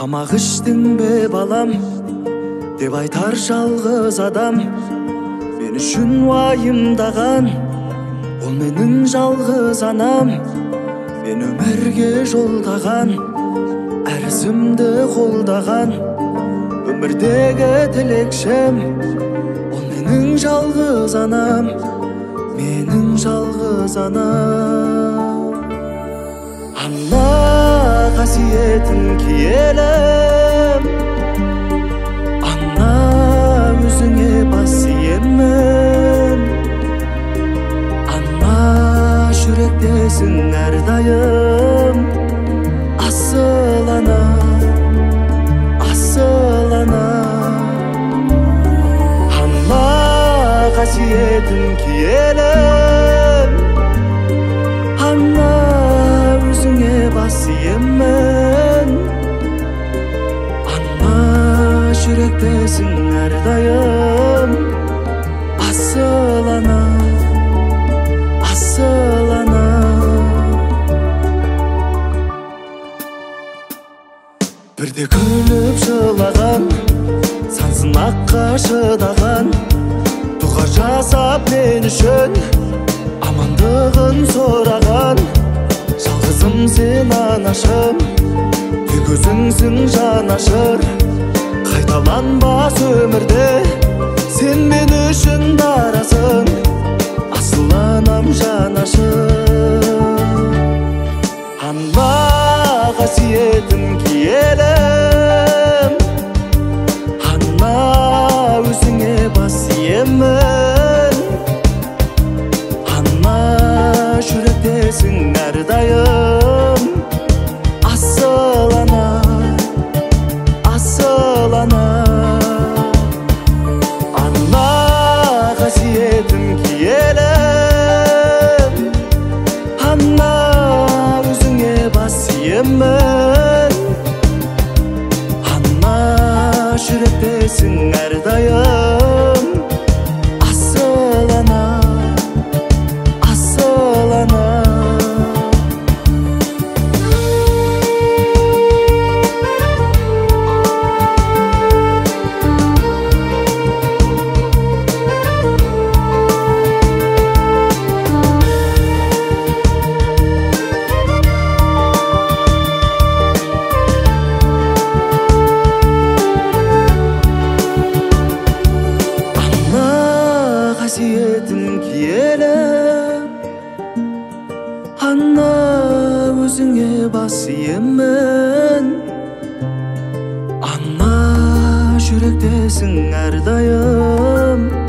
тамақ іштің бе балам деп айтар жалғыз адам. Мен үшін уайымдаған ол менің жалғыз анам. Мен өмірге жолдаған әр ізімді қолдаған өмірдегі тілекшім ол менің жалғыз анам, менің жалғыз анам. Ана қасиетін киелім, ана өзіңе бас иемін. Ана жүректесің әрдайым, асыл ана, асыл ана. Ана қасиетін киелім, ана өзіңе бас иемін. Ана жүректесің әрдайым, асыл ана, асыл ана. Бірде күліп жылаған, сансын аққа шыдаған, дұға жасап мен үшін амандығын сұраған. Жалғызым сен анашым, тек өзіңсің жанашыр. Қайталанбас өмірде сен мен үшін дарасың, асыл анам жанашыр. Ана қасиетін киелім, ана өзіңе бас иемін. Ана жүректесің әрдайым, асыл ана, асыл ана. Ана қасиетін киелім, ана өзіңе бас иемін. Ана жүректесің әрдайым, асыл ана, асыл ана. Қасиетін киелім, ана өзіңе бас иемін. Ана жүректесің әрдайым,